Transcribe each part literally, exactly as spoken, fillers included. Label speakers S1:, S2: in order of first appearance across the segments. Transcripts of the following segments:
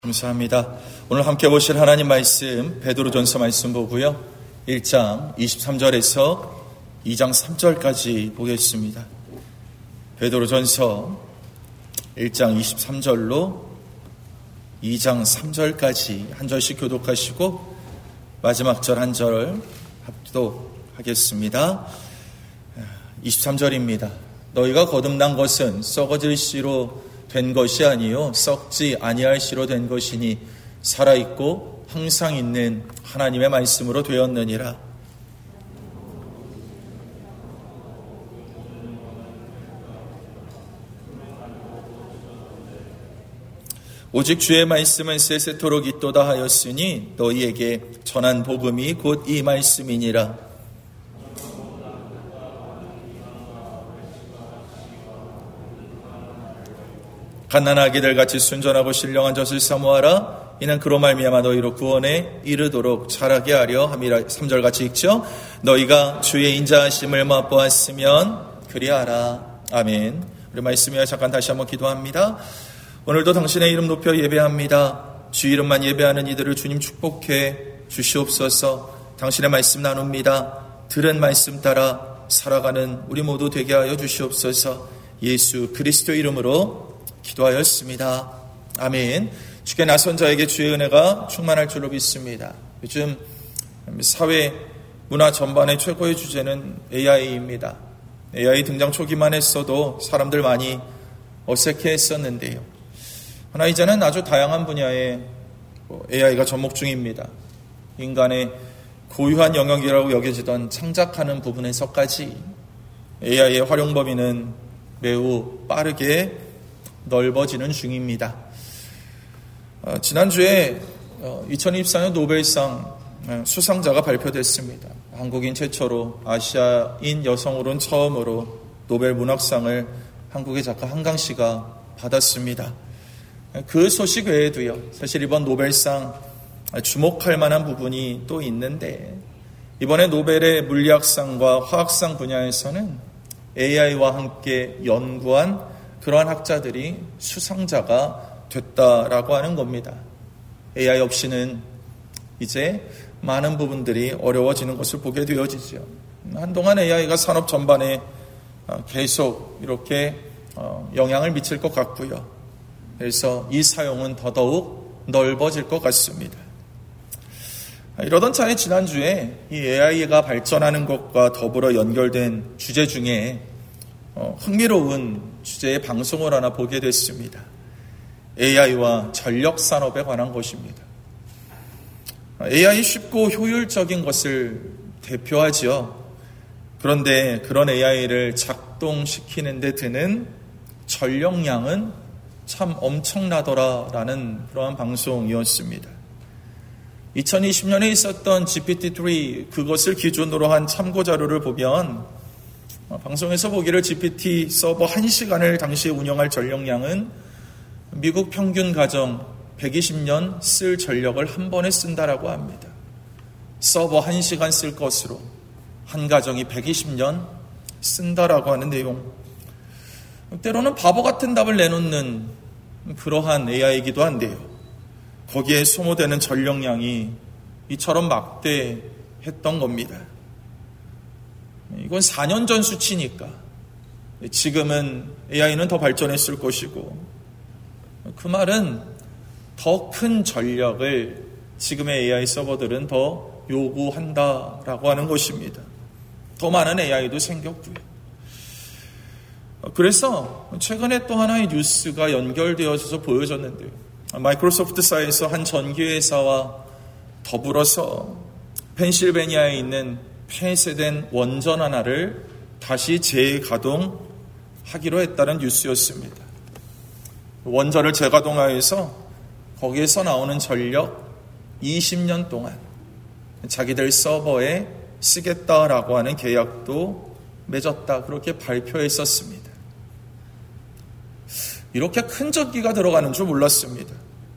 S1: 감사합니다. 오늘 함께 보실 하나님 말씀 베드로전서 말씀 보고요. 일 장 이십삼 절에서 이 장 삼 절까지 보겠습니다. 베드로전서 일 장 이십삼 절로 이 장 삼 절까지 한 절씩 교독하시고 마지막 절 한 절 합독하겠습니다. 이십삼 절입니다. 너희가 거듭난 것은 썩어질 씨로 된 것이 아니요 썩지 아니할 씨로 된 것이니 살아있고 항상 있는 하나님의 말씀으로 되었느니라. 오직 주의 말씀은 세세토록 있도다 하였으니 너희에게 전한 복음이 곧 이 말씀이니라. 갓난아기들 같이 순전하고 신령한 젖을 사모하라. 이는 그로 말미암아 너희로 구원에 이르도록 자라게 하려 함이라. 삼 절 같이 읽죠. 너희가 주의 인자하심을 맛보았으면 그리하라. 아멘. 우리 말씀이야 잠깐 다시 한번 기도합니다. 오늘도 당신의 이름 높여 예배합니다. 주 이름만 예배하는 이들을 주님 축복해 주시옵소서. 당신의 말씀 나눕니다. 들은 말씀 따라 살아가는 우리 모두 되게 하여 주시옵소서. 예수 그리스도 이름으로 기도하였습니다. 아멘. 주께 나선 자에게 주의 은혜가 충만할 줄로 믿습니다. 요즘 사회 문화 전반의 최고의 주제는 에이아이입니다. 에이아이 등장 초기만 했어도 사람들 많이 어색해 했었는데요. 하나 이제는 아주 다양한 분야에 에이아이가 접목 중입니다. 인간의 고유한 영역이라고 여겨지던 창작하는 부분에서까지 에이아이의 활용 범위는 매우 빠르게 넓어지는 중입니다. 어, 지난주에 어, 이천이십사 년 노벨상 수상자가 발표됐습니다. 한국인 최초로 아시아인 여성으로는 처음으로 노벨 문학상을 한국의 작가 한강 씨가 받았습니다. 그 소식 외에도요, 사실 이번 노벨상 주목할 만한 부분이 또 있는데, 이번에 노벨의 물리학상과 화학상 분야에서는 에이아이와 함께 연구한 그러한 학자들이 수상자가 됐다라고 하는 겁니다. 에이아이 없이는 이제 많은 부분들이 어려워지는 것을 보게 되어지죠. 한동안 에이아이가 산업 전반에 계속 이렇게 영향을 미칠 것 같고요. 그래서 이 사용은 더더욱 넓어질 것 같습니다. 이러던 차에 지난주에 이 에이아이가 발전하는 것과 더불어 연결된 주제 중에 어, 흥미로운 주제의 방송을 하나 보게 됐습니다. 에이아이와 전력산업에 관한 것입니다. 에이아이 쉽고 효율적인 것을 대표하지요. 그런데 그런 에이아이를 작동시키는 데 드는 전력량은 참 엄청나더라라는 그러한 방송이었습니다. 이천이십 년에 있었던 지피티 쓰리 그것을 기준으로 한 참고자료를 보면 방송에서 보기를 지피티 서버 한 시간을 당시에 운영할 전력량은 미국 평균 가정 백이십 년 쓸 전력을 한 번에 쓴다라고 합니다. 서버 한 시간 쓸 것으로 한 가정이 백이십 년 쓴다라고 하는 내용. 때로는 바보 같은 답을 내놓는 그러한 에이아이이기도 한데요. 거기에 소모되는 전력량이 이처럼 막대했던 겁니다. 이건 사 년 전 수치니까 지금은 에이아이는 더 발전했을 것이고, 그 말은 더 큰 전력을 지금의 에이아이 서버들은 더 요구한다라고 하는 것입니다. 더 많은 에이아이도 생겼고요. 그래서 최근에 또 하나의 뉴스가 연결되어져서 보여졌는데요. 마이크로소프트사에서 한 전기회사와 더불어서 펜실베니아에 있는 폐쇄된 원전 하나를 다시 재가동하기로 했다는 뉴스였습니다. 원전을 재가동하여서 거기에서 나오는 전력 이십 년 동안 자기들 서버에 쓰겠다라고 하는 계약도 맺었다, 그렇게 발표했었습니다. 이렇게 큰 전기가 들어가는 줄 몰랐습니다.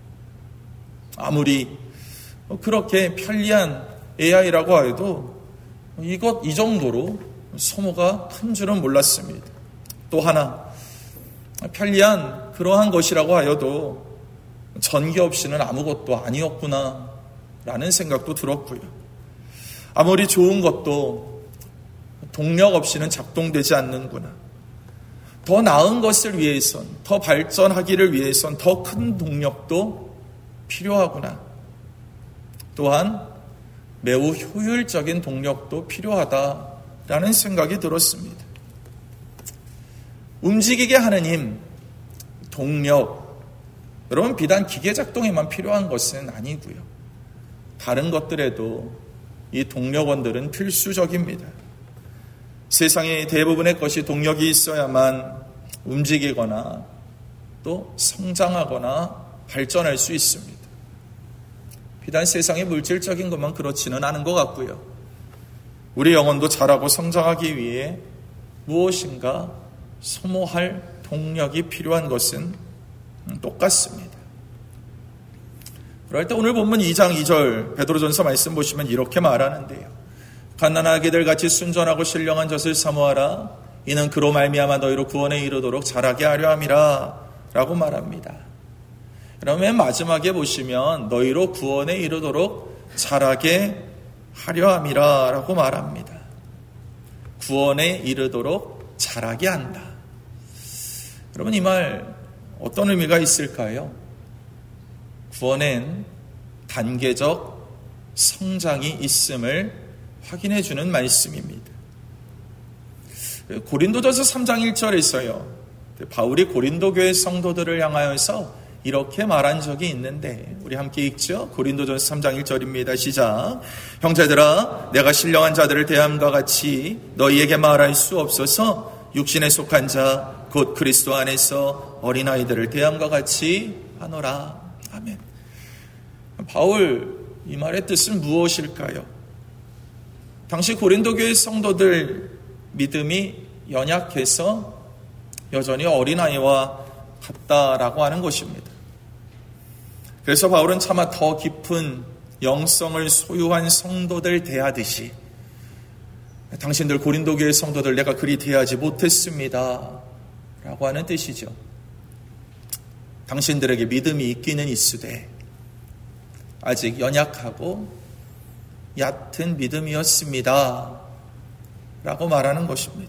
S1: 아무리 그렇게 편리한 에이아이라고 해도 이것 이 정도로 소모가 큰 줄은 몰랐습니다. 또 하나, 편리한 그러한 것이라고 하여도 전기 없이는 아무것도 아니었구나 라는 생각도 들었고요. 아무리 좋은 것도 동력 없이는 작동되지 않는구나. 더 나은 것을 위해선, 더 발전하기를 위해선 더 큰 동력도 필요하구나. 또한 매우 효율적인 동력도 필요하다라는 생각이 들었습니다. 움직이게 하는 힘, 동력, 여러분 비단 기계 작동에만 필요한 것은 아니고요. 다른 것들에도 이 동력원들은 필수적입니다. 세상의 대부분의 것이 동력이 있어야만 움직이거나 또 성장하거나 발전할 수 있습니다. 비단 세상의 물질적인 것만 그렇지는 않은 것 같고요. 우리 영혼도 자라고 성장하기 위해 무엇인가 소모할 동력이 필요한 것은 똑같습니다. 그럴 때 오늘 본문 이 장 이 절 베드로전서 말씀 보시면 이렇게 말하는데요. 갓난아기들 같이 순전하고 신령한 젖을 사모하라. 이는 그로 말미암아 너희로 구원에 이르도록 자라게 하려 함이라 라고 말합니다. 그러면 맨 마지막에 보시면 너희로 구원에 이르도록 자라게 하려 함이라 라고 말합니다. 구원에 이르도록 자라게 한다. 여러분 이 말 어떤 의미가 있을까요? 구원엔 단계적 성장이 있음을 확인해 주는 말씀입니다. 고린도전서 삼 장 일 절에서요. 바울이 고린도 교회 성도들을 향하여서 이렇게 말한 적이 있는데 우리 함께 읽죠. 고린도전서 삼 장 일 절입니다. 시작. 형제들아 내가 신령한 자들을 대함과 같이 너희에게 말할 수 없어서 육신에 속한 자 곧 그리스도 안에서 어린아이들을 대함과 같이 하노라. 아멘. 바울 이 말의 뜻은 무엇일까요? 당시 고린도 교회 성도들 믿음이 연약해서 여전히 어린아이와 같다라고 하는 것입니다. 그래서 바울은 차마 더 깊은 영성을 소유한 성도들 대하듯이 당신들 고린도 교회 성도들 내가 그리 대하지 못했습니다 라고 하는 뜻이죠. 당신들에게 믿음이 있기는 있으되 아직 연약하고 얕은 믿음이었습니다 라고 말하는 것입니다.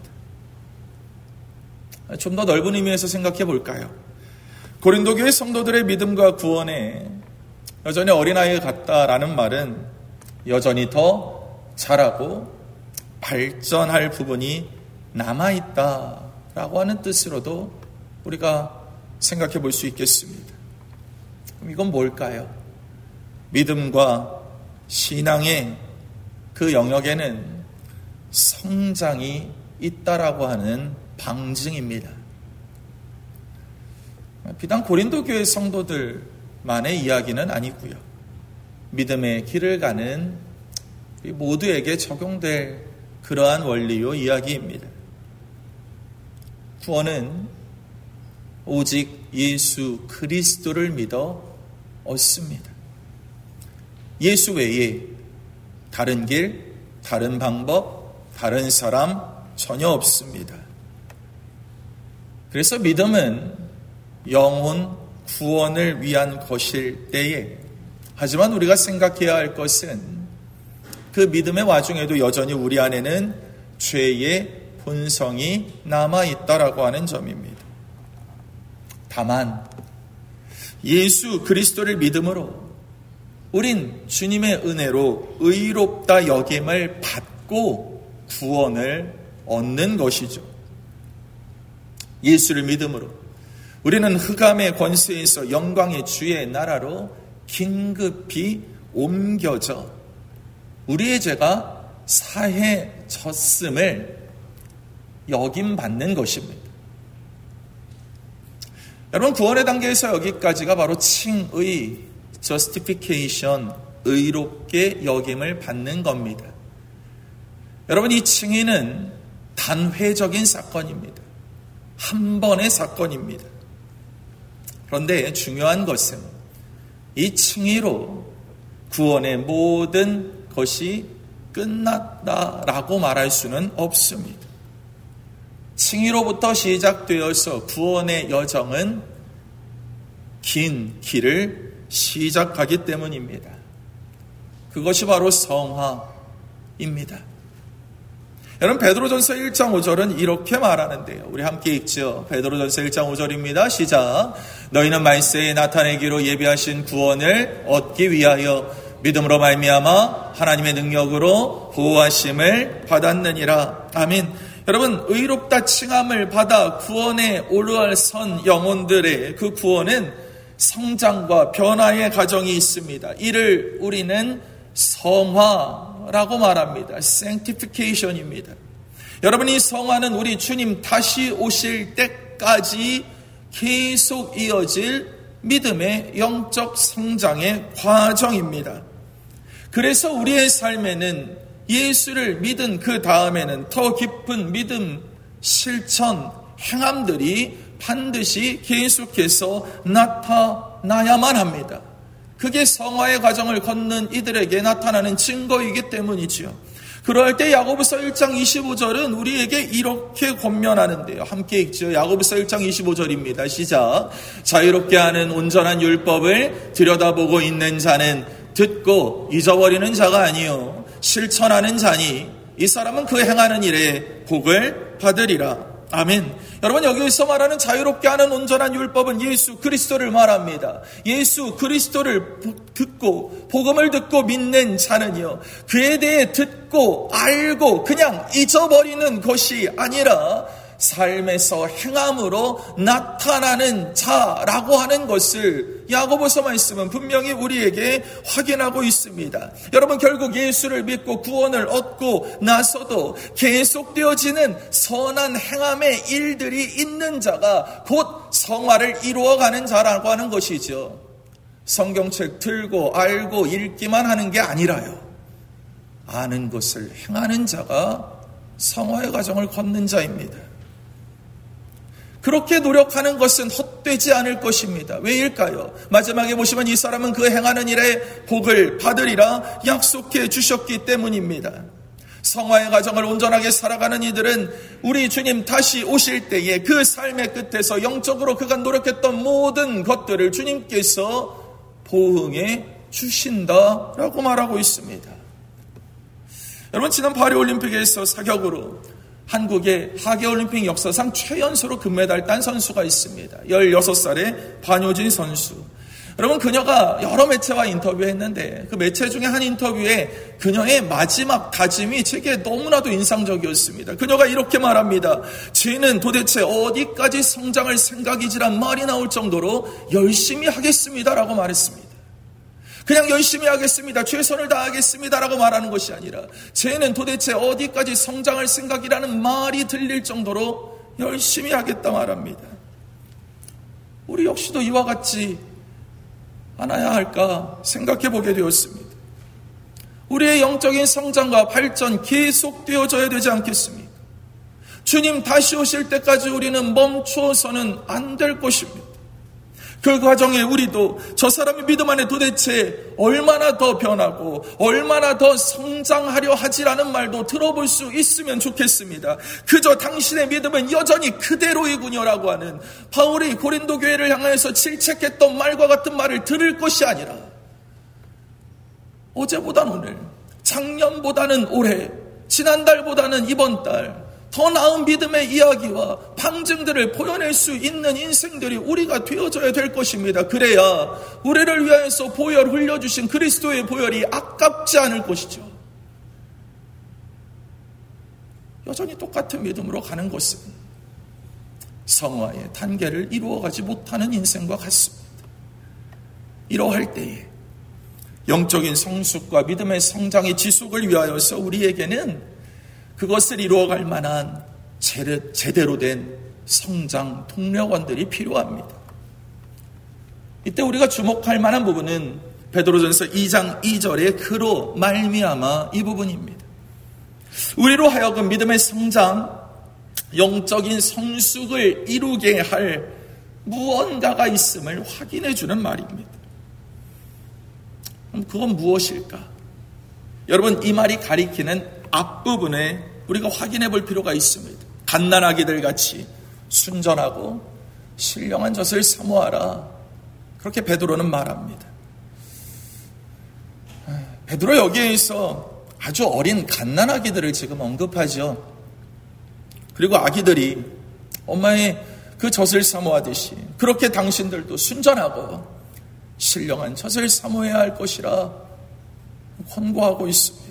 S1: 좀 더 넓은 의미에서 생각해 볼까요? 고린도 교회 성도들의 믿음과 구원에 여전히 어린아이 같다라는 말은 여전히 더 자라고 발전할 부분이 남아있다라고 하는 뜻으로도 우리가 생각해 볼 수 있겠습니다. 그럼 이건 뭘까요? 믿음과 신앙의 그 영역에는 성장이 있다라고 하는 방증입니다. 비단 고린도 교회 성도들만의 이야기는 아니고요. 믿음의 길을 가는 모두에게 적용될 그러한 원리요 이야기입니다. 구원은 오직 예수 그리스도를 믿어 얻습니다. 예수 외에 다른 길, 다른 방법, 다른 사람 전혀 없습니다. 그래서 믿음은 영혼 구원을 위한 것일 때에, 하지만 우리가 생각해야 할 것은 그 믿음의 와중에도 여전히 우리 안에는 죄의 본성이 남아있다라고 하는 점입니다. 다만 예수 그리스도를 믿음으로 우린 주님의 은혜로 의롭다 여김을 받고 구원을 얻는 것이죠. 예수를 믿음으로 우리는 흑암의 권세에서 영광의 주의 나라로 긴급히 옮겨져 우리의 죄가 사해졌음을 여김받는 것입니다. 여러분, 구원의 단계에서 여기까지가 바로 칭의, justification, 의롭게 여김을 받는 겁니다. 여러분, 이 칭의는 단회적인 사건입니다. 한 번의 사건입니다. 그런데 중요한 것은 이 칭의로 구원의 모든 것이 끝났다라고 말할 수는 없습니다. 칭의로부터 시작되어서 구원의 여정은 긴 길을 시작하기 때문입니다. 그것이 바로 성화입니다. 여러분, 베드로전서 일 장 오 절은 이렇게 말하는데요. 우리 함께 읽죠. 베드로전서 일 장 오 절입니다. 시작. 너희는 말세에 나타내기로 예비하신 구원을 얻기 위하여 믿음으로 말미암아 하나님의 능력으로 보호하심을 받았느니라. 아멘. 여러분, 의롭다 칭함을 받아 구원에 올라선 영혼들의 그 구원은 성장과 변화의 과정이 있습니다. 이를 우리는 성화라고 말합니다. sanctification입니다. 여러분, 이 성화는 우리 주님 다시 오실 때까지 계속 이어질 믿음의 영적 성장의 과정입니다. 그래서 우리의 삶에는 예수를 믿은 그 다음에는 더 깊은 믿음, 실천, 행함들이 반드시 계속해서 나타나야만 합니다. 그게 성화의 과정을 걷는 이들에게 나타나는 증거이기 때문이지요. 그럴 때 야고보서 일 장 이십오 절은 우리에게 이렇게 권면하는데요. 함께 읽죠. 야고보서 일 장 이십오 절입니다. 시작. 자유롭게 하는 온전한 율법을 들여다보고 있는 자는 듣고 잊어버리는 자가 아니요 실천하는 자니 이 사람은 그 행하는 일에 복을 받으리라. 아멘. 여러분, 여기서 말하는 자유롭게 하는 온전한 율법은 예수 그리스도를 말합니다. 예수 그리스도를 듣고 복음을 듣고 믿는 자는요, 그에 대해 듣고 알고 그냥 잊어버리는 것이 아니라 삶에서 행함으로 나타나는 자라고 하는 것을 야고보서 말씀은 분명히 우리에게 확인하고 있습니다. 여러분, 결국 예수를 믿고 구원을 얻고 나서도 계속되어지는 선한 행함의 일들이 있는 자가 곧 성화를 이루어가는 자라고 하는 것이죠. 성경책 들고 알고 읽기만 하는 게 아니라요, 아는 것을 행하는 자가 성화의 과정을 걷는 자입니다. 그렇게 노력하는 것은 헛되지 않을 것입니다. 왜일까요? 마지막에 보시면 이 사람은 그 행하는 일에 복을 받으리라 약속해 주셨기 때문입니다. 성화의 과정을 온전하게 살아가는 이들은 우리 주님 다시 오실 때에 그 삶의 끝에서 영적으로 그가 노력했던 모든 것들을 주님께서 보응해 주신다라고 말하고 있습니다. 여러분, 지난 파리올림픽에서 사격으로 한국의 하계올림픽 역사상 최연소로 금메달 딴 선수가 있습니다. 열여섯 살의 반효진 선수. 여러분, 그녀가 여러 매체와 인터뷰했는데 그 매체 중에 한 인터뷰에 그녀의 마지막 다짐이 제게 너무나도 인상적이었습니다. 그녀가 이렇게 말합니다. 쟤는 도대체 어디까지 성장할 생각이지란 말이 나올 정도로 열심히 하겠습니다라고 말했습니다. 그냥 열심히 하겠습니다, 최선을 다하겠습니다라고 말하는 것이 아니라 쟤는 도대체 어디까지 성장할 생각이라는 말이 들릴 정도로 열심히 하겠다 말합니다. 우리 역시도 이와 같이 않아야 할까 생각해 보게 되었습니다. 우리의 영적인 성장과 발전 계속되어져야 되지 않겠습니까? 주님 다시 오실 때까지 우리는 멈춰서는 안 될 것입니다. 그 과정에 우리도 저 사람의 믿음 안에 도대체 얼마나 더 변하고 얼마나 더 성장하려 하지라는 말도 들어볼 수 있으면 좋겠습니다. 그저 당신의 믿음은 여전히 그대로이군요라고 하는 바울이 고린도 교회를 향해서 질책했던 말과 같은 말을 들을 것이 아니라 어제보다는 오늘, 작년보다는 올해, 지난달보다는 이번 달 더 나은 믿음의 이야기와 방증들을 보여낼 수 있는 인생들이 우리가 되어져야 될 것입니다. 그래야 우리를 위하여서 보혈 흘려주신 그리스도의 보혈이 아깝지 않을 것이죠. 여전히 똑같은 믿음으로 가는 것은 성화의 단계를 이루어가지 못하는 인생과 같습니다. 이러할 때에 영적인 성숙과 믿음의 성장의 지속을 위하여서 우리에게는 그것을 이루어갈 만한 제대로 된 성장 동력원들이 필요합니다. 이때 우리가 주목할 만한 부분은 베드로전서 이 장 이 절의 그로 말미암아 이 부분입니다. 우리로 하여금 믿음의 성장, 영적인 성숙을 이루게 할 무언가가 있음을 확인해 주는 말입니다. 그럼 그건 무엇일까? 여러분, 이 말이 가리키는 앞부분에 우리가 확인해 볼 필요가 있습니다. 갓난아기들 같이 순전하고 신령한 젖을 사모하라. 그렇게 베드로는 말합니다. 베드로 여기에서 아주 어린 갓난아기들을 지금 언급하죠. 그리고 아기들이 엄마의 그 젖을 사모하듯이 그렇게 당신들도 순전하고 신령한 젖을 사모해야 할 것이라 권고하고 있습니다.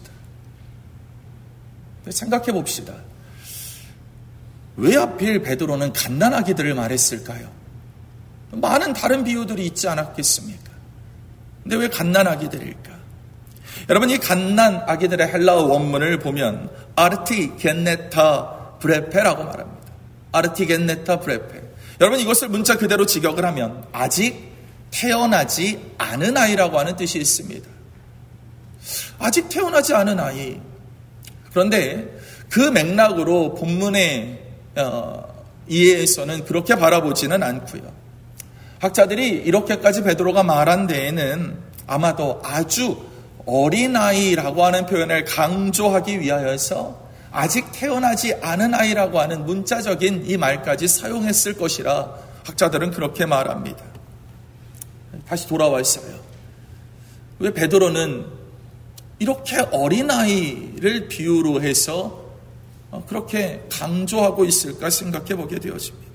S1: 생각해 봅시다. 왜 하필 베드로는 갓난아기들을 말했을까요? 많은 다른 비유들이 있지 않았겠습니까? 근데 왜 갓난아기들일까? 여러분, 이 갓난아기들의 헬라어 원문을 보면 아르티겐네타 브레페라고 말합니다. 아르티겐네타 브레페. 여러분, 이것을 문자 그대로 직역을 하면 아직 태어나지 않은 아이라고 하는 뜻이 있습니다. 아직 태어나지 않은 아이. 그런데 그 맥락으로 본문의 어, 이해에서는 그렇게 바라보지는 않고요. 학자들이 이렇게까지 베드로가 말한 데에는 아마도 아주 어린아이라고 하는 표현을 강조하기 위하여서 아직 태어나지 않은 아이라고 하는 문자적인 이 말까지 사용했을 것이라 학자들은 그렇게 말합니다. 다시 돌아왔어요. 왜 베드로는 이렇게 어린아이를 비유로 해서 그렇게 강조하고 있을까 생각해 보게 되어집니다.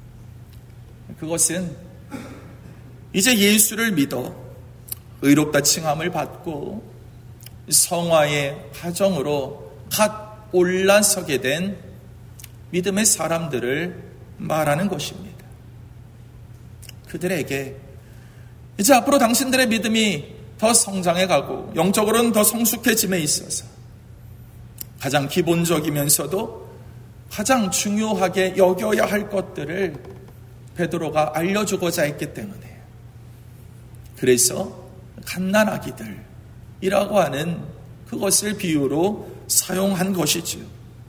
S1: 그것은 이제 예수를 믿어 의롭다 칭함을 받고 성화의 과정으로 갓 올라서게 된 믿음의 사람들을 말하는 것입니다. 그들에게 이제 앞으로 당신들의 믿음이 더 성장해 가고 영적으로는 더 성숙해짐에 있어서 가장 기본적이면서도 가장 중요하게 여겨야 할 것들을 베드로가 알려주고자 했기 때문에 그래서 갓난아기들이라고 하는 그것을 비유로 사용한 것이지요.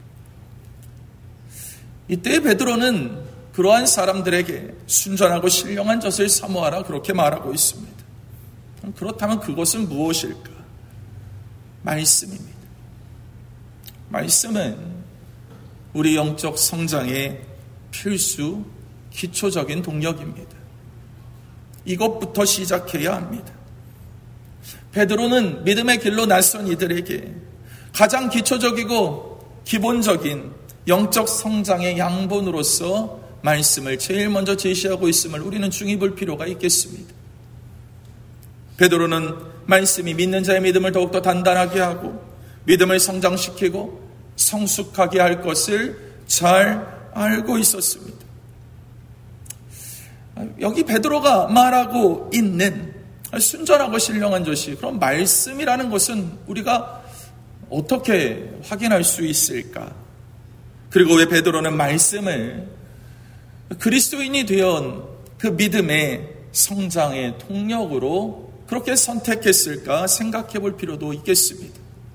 S1: 이때 베드로는 그러한 사람들에게 순전하고 신령한 젖을 사모하라 그렇게 말하고 있습니다. 그렇다면 그것은 무엇일까? 말씀입니다. 말씀은 우리 영적 성장의 필수 기초적인 동력입니다. 이것부터 시작해야 합니다. 베드로는 믿음의 길로 낯선 이들에게 가장 기초적이고 기본적인 영적 성장의 양본으로서 말씀을 제일 먼저 제시하고 있음을 우리는 중히 볼 필요가 있겠습니다. 베드로는 말씀이 믿는 자의 믿음을 더욱더 단단하게 하고 믿음을 성장시키고 성숙하게 할 것을 잘 알고 있었습니다. 여기 베드로가 말하고 있는 순전하고 신령한 젖이 그럼 말씀이라는 것은 우리가 어떻게 확인할 수 있을까? 그리고 왜 베드로는 말씀을 그리스도인이 되어 그 믿음의 성장의 동력으로 그렇게 선택했을까 생각해 볼 필요도 있겠습니다.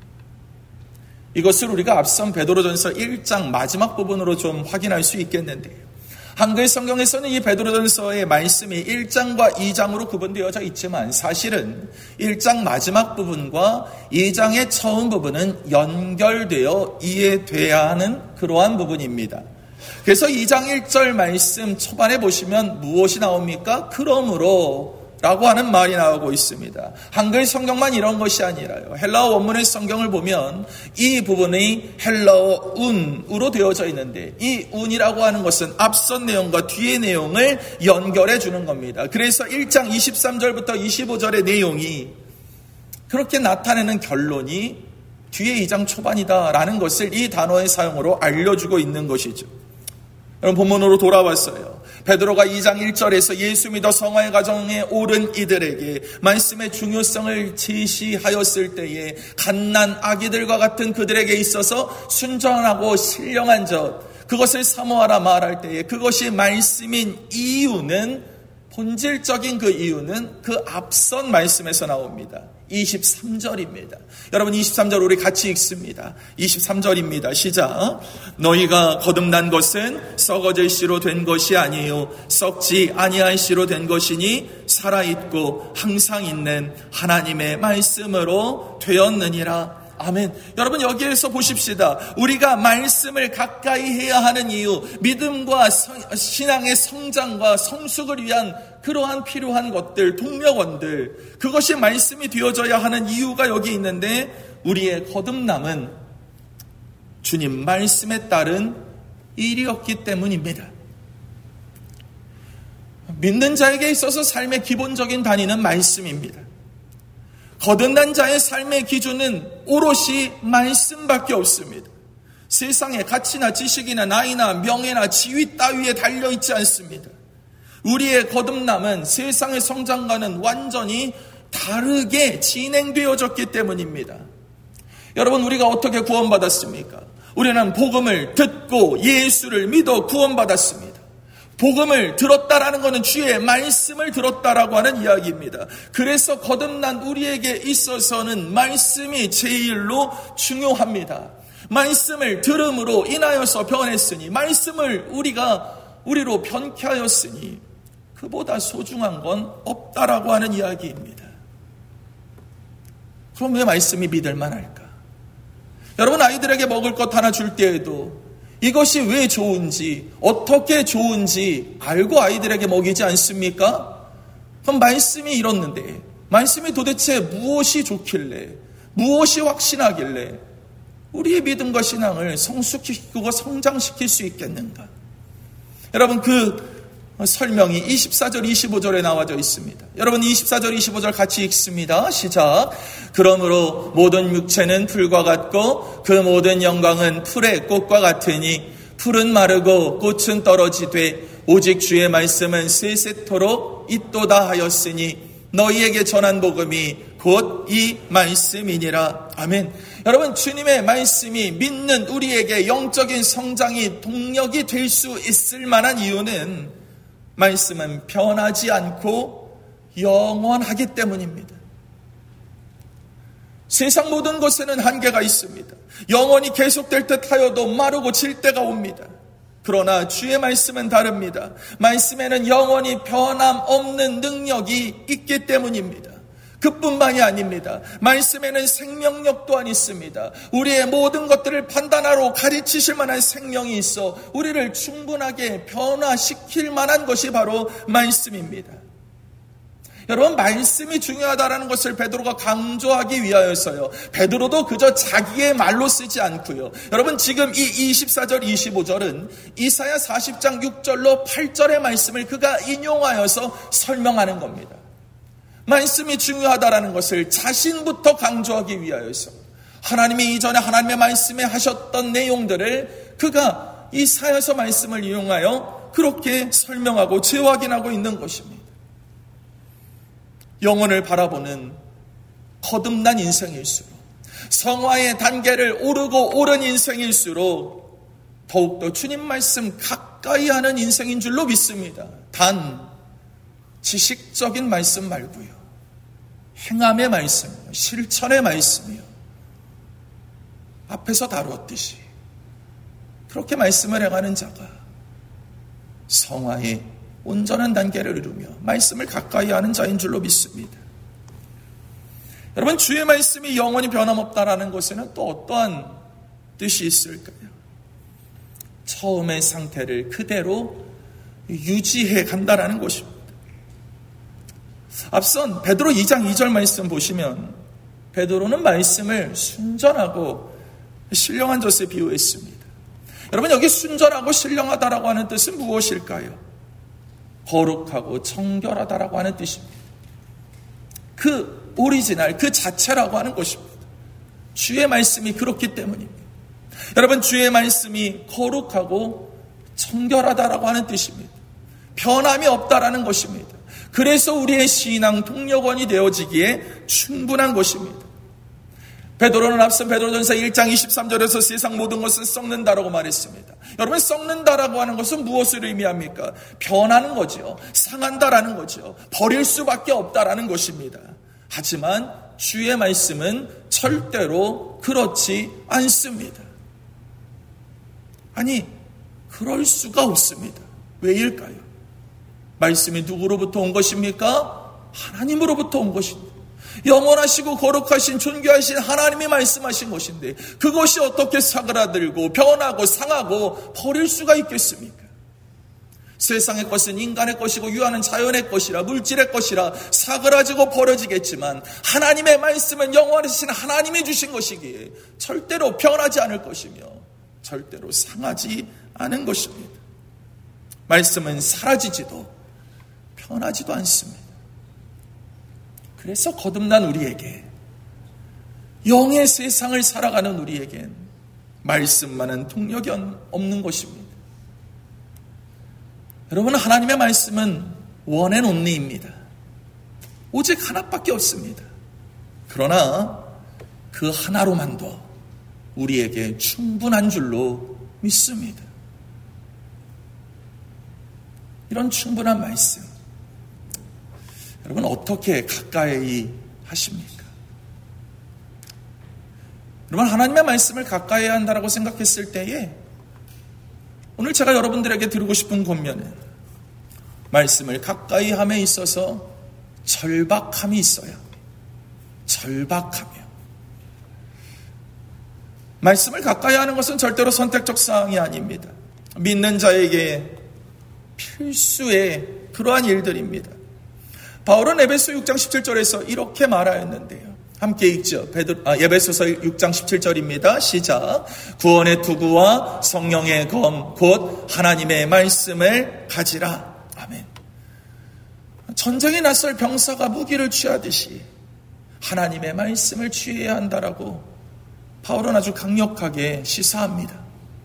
S1: 이것을 우리가 앞선 베드로전서 일 장 마지막 부분으로 좀 확인할 수 있겠는데요. 한글 성경에서는 이 베드로전서의 말씀이 일 장과 이 장으로 구분되어져 있지만 사실은 일 장 마지막 부분과 이 장의 처음 부분은 연결되어 이해돼야 하는 그러한 부분입니다. 그래서 이 장 일 절 말씀 초반에 보시면 무엇이 나옵니까? 그러므로 라고 하는 말이 나오고 있습니다. 한글 성경만 이런 것이 아니라요. 헬라어 원문의 성경을 보면 이 부분이 헬라어 운으로 되어져 있는데 이 운이라고 하는 것은 앞선 내용과 뒤의 내용을 연결해 주는 겁니다. 그래서 일 장 이십삼 절부터 이십오 절의 내용이 그렇게 나타내는 결론이 뒤에 이 장 초반이다라는 것을 이 단어의 사용으로 알려주고 있는 것이죠. 여러분 본문으로 돌아왔어요. 베드로가 이 장 일 절에서 예수 믿어 성화의 과정에 오른 이들에게 말씀의 중요성을 제시하였을 때에 갓난 아기들과 같은 그들에게 있어서 순전하고 신령한 젖 그것을 사모하라 말할 때에 그것이 말씀인 이유는 본질적인 그 이유는 그 앞선 말씀에서 나옵니다. 이십삼 절입니다. 여러분 이십삼 절 우리 같이 읽습니다. 이십삼 절입니다. 시작. 너희가 거듭난 것은 썩어질 씨로 된 것이 아니요 썩지 아니할 씨로 된 것이니 살아있고 항상 있는 하나님의 말씀으로 되었느니라. 아멘. 여러분 여기에서 보십시다. 우리가 말씀을 가까이 해야 하는 이유, 믿음과 성, 신앙의 성장과 성숙을 위한 그러한 필요한 것들, 동력원들, 그것이 말씀이 되어져야 하는 이유가 여기 있는데, 우리의 거듭남은 주님 말씀에 따른 일이었기 때문입니다. 믿는 자에게 있어서 삶의 기본적인 단위는 말씀입니다. 거듭난 자의 삶의 기준은 오롯이 말씀밖에 없습니다. 세상의 가치나 지식이나 나이나 명예나 지위 따위에 달려있지 않습니다. 우리의 거듭남은 세상의 성장과는 완전히 다르게 진행되어졌기 때문입니다. 여러분, 우리가 어떻게 구원받았습니까? 우리는 복음을 듣고 예수를 믿어 구원받았습니다. 복음을 들었다라는 것은 주의 말씀을 들었다라고 하는 이야기입니다. 그래서 거듭난 우리에게 있어서는 말씀이 제일로 중요합니다. 말씀을 들음으로 인하여서 변했으니, 말씀을 우리가 우리로 변케 하였으니 그보다 소중한 건 없다라고 하는 이야기입니다. 그럼 왜 말씀이 믿을 만할까? 여러분, 아이들에게 먹을 것 하나 줄 때에도 이것이 왜 좋은지, 어떻게 좋은지 알고 아이들에게 먹이지 않습니까? 그럼 말씀이 이렇는데, 말씀이 도대체 무엇이 좋길래, 무엇이 확신하길래 우리의 믿음과 신앙을 성숙시키고 성장시킬 수 있겠는가? 여러분, 그 설명이 이십사 절 이십오 절에 나와져 있습니다. 여러분, 이십사 절 이십오 절 같이 읽습니다. 시작. 그러므로 모든 육체는 풀과 같고 그 모든 영광은 풀의 꽃과 같으니 풀은 마르고 꽃은 떨어지되 오직 주의 말씀은 세세토록 있도다 하였으니 너희에게 전한 복음이 곧 이 말씀이니라. 아멘. 여러분, 주님의 말씀이 믿는 우리에게 영적인 성장이 동력이 될 수 있을 만한 이유는 말씀은 변하지 않고 영원하기 때문입니다. 세상 모든 것에는 한계가 있습니다. 영원히 계속될 듯 하여도 마르고 질 때가 옵니다. 그러나 주의 말씀은 다릅니다. 말씀에는 영원히 변함없는 능력이 있기 때문입니다. 그뿐만이 아닙니다. 말씀에는 생명력 또한 있습니다. 우리의 모든 것들을 판단하러 가르치실 만한 생명이 있어 우리를 충분하게 변화시킬 만한 것이 바로 말씀입니다. 여러분, 말씀이 중요하다는 것을 베드로가 강조하기 위하여서요, 베드로도 그저 자기의 말로 쓰지 않고요, 여러분, 지금 이 이십사 절 이십오 절은 이사야 사십 장 육 절로 팔 절의 말씀을 그가 인용하여서 설명하는 겁니다. 말씀이 중요하다는 것을 자신부터 강조하기 위하여서 하나님이 이전에 하나님의 말씀에 하셨던 내용들을 그가 이사야서 말씀을 이용하여 그렇게 설명하고 재확인하고 있는 것입니다. 영혼을 바라보는 거듭난 인생일수록, 성화의 단계를 오르고 오른 인생일수록 더욱더 주님 말씀 가까이 하는 인생인 줄로 믿습니다. 단 지식적인 말씀 말고요, 행함의 말씀, 실천의 말씀이요, 앞에서 다루었듯이 그렇게 말씀을 행하는 자가 성화의 온전한 단계를 이루며 말씀을 가까이 하는 자인 줄로 믿습니다. 여러분, 주의 말씀이 영원히 변함없다라는 것에는 또 어떠한 뜻이 있을까요? 처음의 상태를 그대로 유지해 간다라는 것입니다. 앞선 베드로 이 장 이 절 말씀 보시면 베드로는 말씀을 순전하고 신령한 젖에 비유했습니다. 여러분, 여기 순전하고 신령하다라고 하는 뜻은 무엇일까요? 거룩하고 청결하다라고 하는 뜻입니다. 그 오리지널, 그 자체라고 하는 것입니다. 주의 말씀이 그렇기 때문입니다. 여러분, 주의 말씀이 거룩하고 청결하다라고 하는 뜻입니다. 변함이 없다라는 것입니다. 그래서 우리의 신앙 동력원이 되어지기에 충분한 것입니다. 베드로는 앞선 베드로전서 일 장 이십삼 절에서 세상 모든 것은 썩는다라고 말했습니다. 여러분, 썩는다라고 하는 것은 무엇을 의미합니까? 변하는 거죠. 상한다라는 거죠. 버릴 수밖에 없다라는 것입니다. 하지만 주의 말씀은 절대로 그렇지 않습니다. 아니, 그럴 수가 없습니다. 왜일까요? 말씀이 누구로부터 온 것입니까? 하나님으로부터 온 것입니다. 영원하시고 거룩하신 존귀하신 하나님이 말씀하신 것인데 그것이 어떻게 사그라들고 변하고 상하고 버릴 수가 있겠습니까? 세상의 것은 인간의 것이고 유한은 자연의 것이라 물질의 것이라 사그라지고 버려지겠지만 하나님의 말씀은 영원하신 하나님이 주신 것이기에 절대로 변하지 않을 것이며 절대로 상하지 않은 것입니다. 말씀은 사라지지도 변하지도 않습니다. 그래서 거듭난 우리에게, 영의 세상을 살아가는 우리에겐 말씀만은 동력이 없는 것입니다. 여러분, 하나님의 말씀은 원 앤 온리입니다. 오직 하나밖에 없습니다. 그러나 그 하나로만도 우리에게 충분한 줄로 믿습니다. 이런 충분한 말씀, 여러분 어떻게 가까이 하십니까? 여러분, 하나님의 말씀을 가까이 한다라고 생각했을 때에 오늘 제가 여러분들에게 드리고 싶은 권면은 말씀을 가까이 함에 있어서 절박함이 있어요. 절박함이요. 말씀을 가까이 하는 것은 절대로 선택적 사항이 아닙니다. 믿는 자에게 필수의 그러한 일들입니다. 바울은 에베소 육 장 십칠 절에서 이렇게 말하였는데요. 함께 읽죠. 베드로, 아, 에베소서 육 장 십칠 절입니다. 시작. 구원의 투구와 성령의 검 곧 하나님의 말씀을 가지라. 아멘. 전쟁에 나설 병사가 무기를 취하듯이 하나님의 말씀을 취해야 한다라고 바울은 아주 강력하게 시사합니다.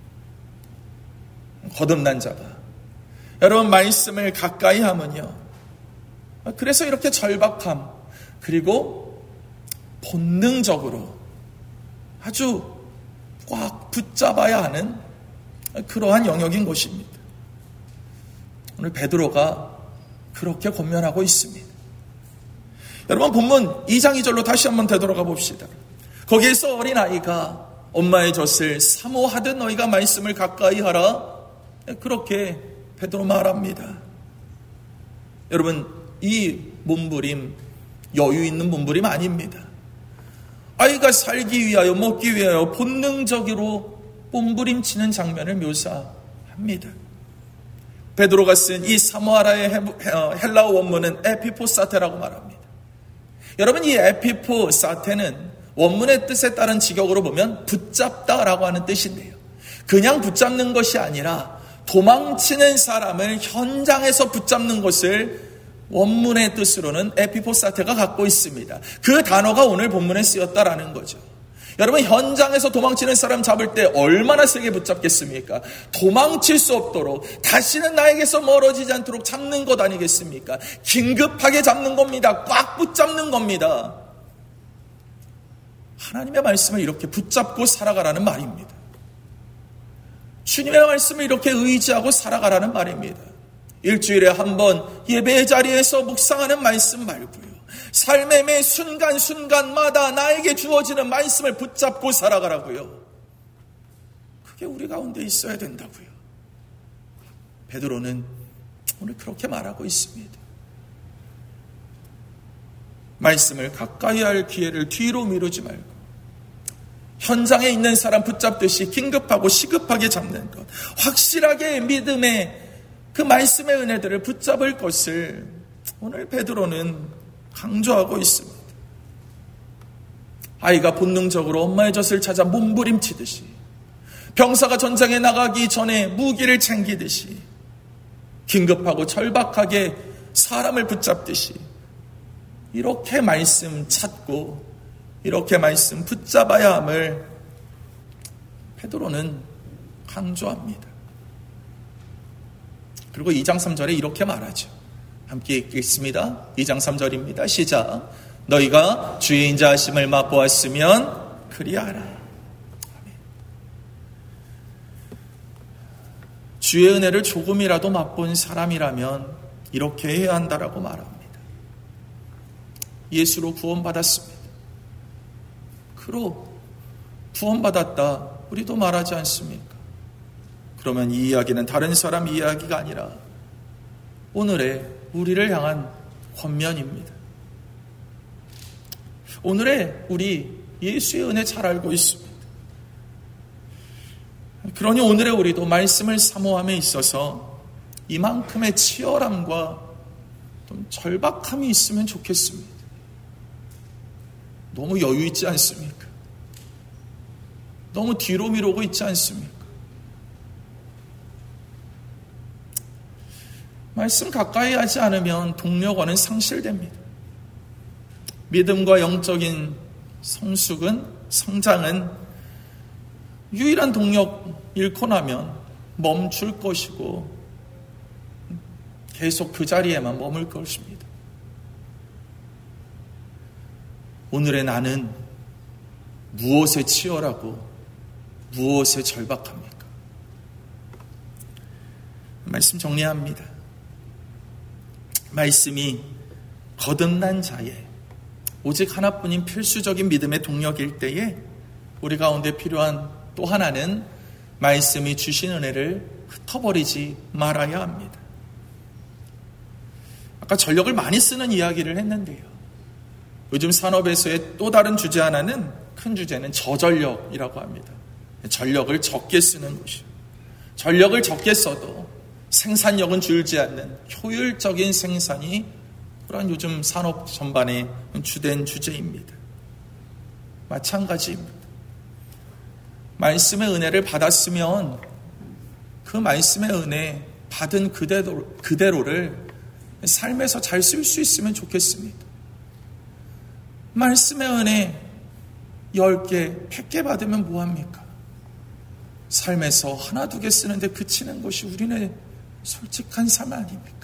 S1: 거듭난 자가 여러분 말씀을 가까이 하면요, 그래서 이렇게 절박함 그리고 본능적으로 아주 꽉 붙잡아야 하는 그러한 영역인 것입니다. 오늘 베드로가 그렇게 권면하고 있습니다. 여러분, 본문 이 장 이 절로 다시 한번 되돌아가 봅시다. 거기에서 어린아이가 엄마의 젖을 사모하듯 너희가 말씀을 가까이 하라, 그렇게 베드로 말합니다. 여러분, 이 몸부림 여유 있는 몸부림 아닙니다. 아이가 살기 위하여 먹기 위하여 본능적으로 몸부림치는 장면을 묘사합니다. 베드로가 쓴 이 사모하라의 헬라어 원문은 에피포사테라고 말합니다. 여러분, 이 에피포사테는 원문의 뜻에 따른 직역으로 보면 붙잡다라고 하는 뜻인데요, 그냥 붙잡는 것이 아니라 도망치는 사람을 현장에서 붙잡는 것을 원문의 뜻으로는 에피포사테가 갖고 있습니다. 그 단어가 오늘 본문에 쓰였다라는 거죠. 여러분, 현장에서 도망치는 사람 잡을 때 얼마나 세게 붙잡겠습니까? 도망칠 수 없도록, 다시는 나에게서 멀어지지 않도록 잡는 것 아니겠습니까? 긴급하게 잡는 겁니다. 꽉 붙잡는 겁니다. 하나님의 말씀을 이렇게 붙잡고 살아가라는 말입니다. 주님의 말씀을 이렇게 의지하고 살아가라는 말입니다. 일주일에 한 번 예배 자리에서 묵상하는 말씀 말고요, 삶의 매 순간순간마다 나에게 주어지는 말씀을 붙잡고 살아가라고요. 그게 우리 가운데 있어야 된다고요. 베드로는 오늘 그렇게 말하고 있습니다. 말씀을 가까이 할 기회를 뒤로 미루지 말고 현장에 있는 사람 붙잡듯이 긴급하고 시급하게 잡는 것, 확실하게 믿음의 그 말씀의 은혜들을 붙잡을 것을 오늘 베드로는 강조하고 있습니다. 아이가 본능적으로 엄마의 젖을 찾아 몸부림치듯이, 병사가 전장에 나가기 전에 무기를 챙기듯이, 긴급하고 절박하게 사람을 붙잡듯이 이렇게 말씀 찾고 이렇게 말씀 붙잡아야 함을 베드로는 강조합니다. 그리고 이 장 삼 절에 이렇게 말하죠. 함께 읽겠습니다. 이 장 삼 절입니다. 시작. 너희가 주의 인자하심을 맛보았으면 그리하라. 주의 은혜를 조금이라도 맛본 사람이라면 이렇게 해야 한다라고 말합니다. 예수로 구원받았습니다. 그로 구원받았다 우리도 말하지 않습니까? 그러면 이 이야기는 다른 사람 이야기가 아니라 오늘의 우리를 향한 권면입니다. 오늘의 우리 예수의 은혜 잘 알고 있습니다. 그러니 오늘의 우리도 말씀을 사모함에 있어서 이만큼의 치열함과 좀 절박함이 있으면 좋겠습니다. 너무 여유 있지 않습니까? 너무 뒤로 미루고 있지 않습니까? 말씀 가까이 하지 않으면 동력원은 상실됩니다. 믿음과 영적인 성숙은, 성장은 유일한 동력 잃고 나면 멈출 것이고 계속 그 자리에만 머물 것입니다. 오늘의 나는 무엇에 치열하고 무엇에 절박합니까? 말씀 정리합니다. 말씀이 거듭난 자의 오직 하나뿐인 필수적인 믿음의 동력일 때에 우리 가운데 필요한 또 하나는 말씀이 주신 은혜를 흩어버리지 말아야 합니다. 아까 전력을 많이 쓰는 이야기를 했는데요. 요즘 산업에서의 또 다른 주제 하나는, 큰 주제는 저전력이라고 합니다. 전력을 적게 쓰는 것이요. 전력을 적게 써도 생산력은 줄지 않는 효율적인 생산이 그런 요즘 산업 전반의 주된 주제입니다. 마찬가지입니다. 말씀의 은혜를 받았으면 그 말씀의 은혜 받은 그대로, 그대로를 삶에서 잘 쓸 수 있으면 좋겠습니다. 말씀의 은혜 열 개, 백 개 받으면 뭐합니까? 삶에서 하나, 두 개 쓰는데 그치는 것이 우리네 솔직한 삶 아닙니까?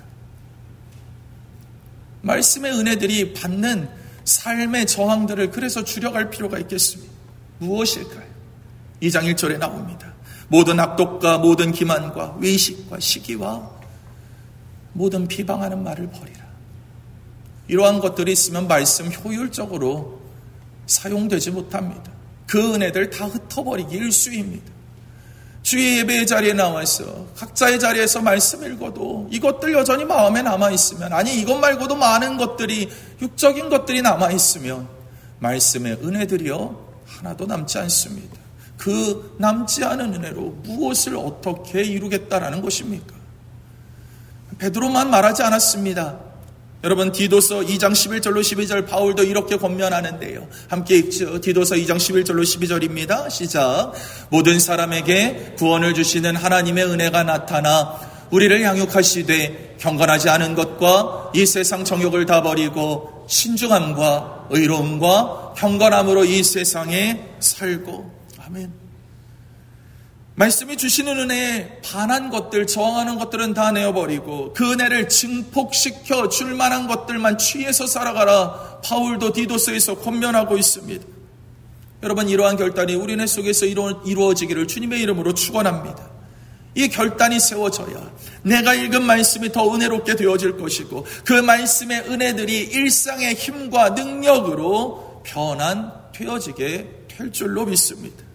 S1: 말씀의 은혜들이 받는 삶의 저항들을 그래서 줄여갈 필요가 있겠습니다. 무엇일까요? 이 장 일 절에 나옵니다. 모든 악독과 모든 기만과 외식과 시기와 모든 비방하는 말을 버리라. 이러한 것들이 있으면 말씀 효율적으로 사용되지 못합니다. 그 은혜들 다 흩어버리기 일쑤입니다. 주의 예배의 자리에 나와서 각자의 자리에서 말씀 읽어도 이것들 여전히 마음에 남아있으면, 아니 이것 말고도 많은 것들이, 육적인 것들이 남아있으면 말씀의 은혜들이요 하나도 남지 않습니다. 그 남지 않은 은혜로 무엇을 어떻게 이루겠다라는 것입니까? 베드로만 말하지 않았습니다. 여러분, 디도서 이 장 십일 절로 십이 절 바울도 이렇게 권면하는데요. 함께 읽죠. 디도서 이 장 십일 절로 십이 절입니다. 시작. 모든 사람에게 구원을 주시는 하나님의 은혜가 나타나 우리를 양육하시되 경건하지 않은 것과 이 세상 정욕을 다 버리고 신중함과 의로움과 경건함으로 이 세상에 살고. 아멘. 말씀이 주시는 은혜에 반한 것들, 저항하는 것들은 다 내어버리고 그 은혜를 증폭시켜 줄 만한 것들만 취해서 살아가라. 바울도 디도서에서 권면하고 있습니다. 여러분, 이러한 결단이 우리네 속에서 이루어지기를 주님의 이름으로 축원합니다. 이 결단이 세워져야 내가 읽은 말씀이 더 은혜롭게 되어질 것이고 그 말씀의 은혜들이 일상의 힘과 능력으로 변환되어지게 될 줄로 믿습니다.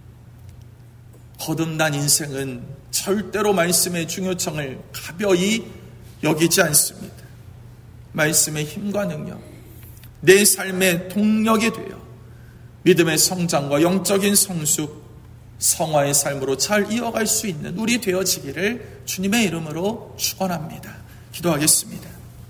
S1: 거듭난 인생은 절대로 말씀의 중요성을 가벼이 여기지 않습니다. 말씀의 힘과 능력, 내 삶의 동력이 되어 믿음의 성장과 영적인 성숙, 성화의 삶으로 잘 이어갈 수 있는 우리 되어지기를 주님의 이름으로 축원합니다. 기도하겠습니다.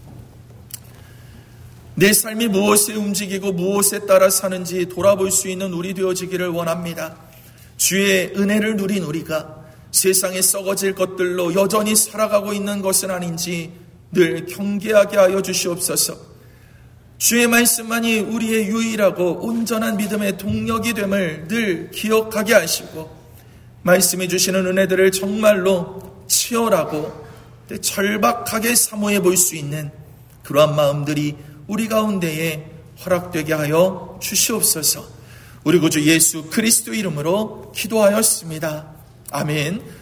S1: 내 삶이 무엇에 움직이고 무엇에 따라 사는지 돌아볼 수 있는 우리 되어지기를 원합니다. 주의 은혜를 누린 우리가 세상에 썩어질 것들로 여전히 살아가고 있는 것은 아닌지 늘 경계하게 하여 주시옵소서. 주의 말씀만이 우리의 유일하고 온전한 믿음의 동력이 됨을 늘 기억하게 하시고 말씀해 주시는 은혜들을 정말로 치열하고 절박하게 사모해 볼 수 있는 그러한 마음들이 우리 가운데에 허락되게 하여 주시옵소서. 우리 구주 예수 그리스도 이름으로 기도하였습니다. 아멘.